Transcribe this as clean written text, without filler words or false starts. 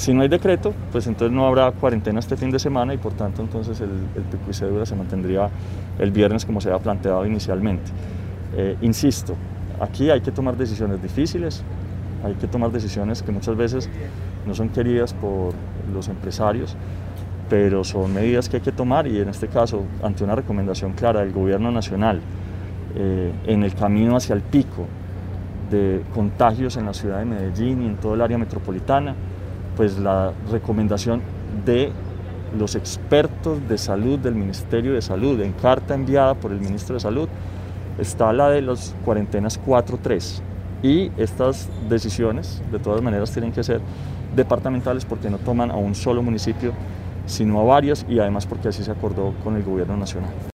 Si no hay decreto, pues entonces no habrá cuarentena este fin de semana y por tanto entonces el pico y cédula se mantendría el viernes como se había planteado inicialmente. Insisto, aquí hay que tomar decisiones difíciles, hay que tomar decisiones que muchas veces no son queridas por los empresarios, pero son medidas que hay que tomar y en este caso, ante una recomendación clara del gobierno nacional, en el camino hacia el pico de contagios en la ciudad de Medellín y en todo el área metropolitana, pues la recomendación de los expertos de salud del Ministerio de Salud, en carta enviada por el Ministro de Salud, está la de las cuarentenas 4-3. Y estas decisiones, de todas maneras, tienen que ser departamentales porque no toman a un solo municipio, sino a varios y además porque así se acordó con el gobierno nacional.